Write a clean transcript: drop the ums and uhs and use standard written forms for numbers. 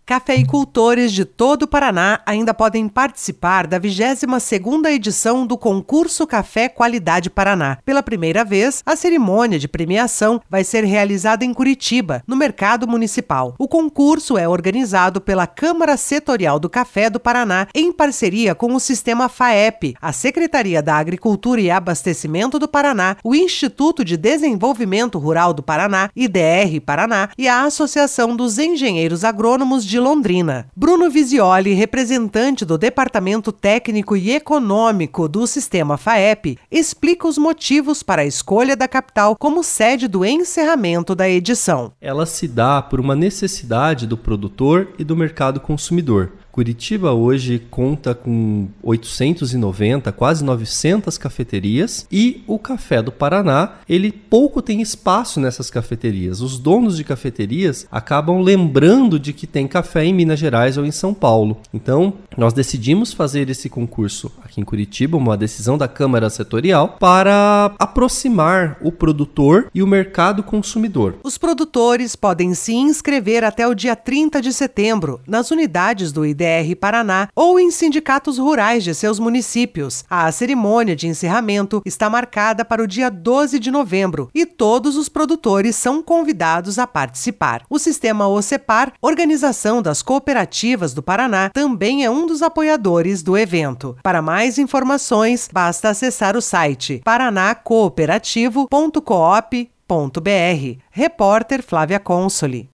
Cafeicultores de todo o Paraná ainda podem participar da 22ª edição do Concurso Café Qualidade Paraná. Pela primeira vez, a cerimônia de premiação vai ser realizada em Curitiba, no Mercado Municipal. O concurso é organizado pela Câmara Setorial do Café do Paraná, em parceria com o Sistema FAEP, a Secretaria da Agricultura e Abastecimento do Paraná, o Instituto de Desenvolvimento Rural do Paraná, IDR Paraná, e a Associação dos Engenheiros Agrônomos de Londrina. Bruno Visioli, representante do Departamento Técnico e Econômico do Sistema FAEP, explica os motivos para a escolha da capital como sede do encerramento da edição. Ela se dá por uma necessidade do produtor e do mercado consumidor. Curitiba hoje conta com 890, quase 900 cafeterias, e o Café do Paraná, ele pouco tem espaço nessas cafeterias. Os donos de cafeterias acabam lembrando de que tem café em Minas Gerais ou em São Paulo. Então, nós decidimos fazer esse concurso aqui em Curitiba, uma decisão da Câmara Setorial, para aproximar o produtor e o mercado consumidor. Os produtores podem se inscrever até o dia 30 de setembro nas unidades do IDR Paraná ou em sindicatos rurais de seus municípios. A cerimônia de encerramento está marcada para o dia 12 de novembro e todos os produtores são convidados a participar. O Sistema OCEPAR, Organização das Cooperativas do Paraná, também é um dos apoiadores do evento. Para mais informações, basta acessar o site paranacooperativo.coop.br. Repórter Flávia Consoli.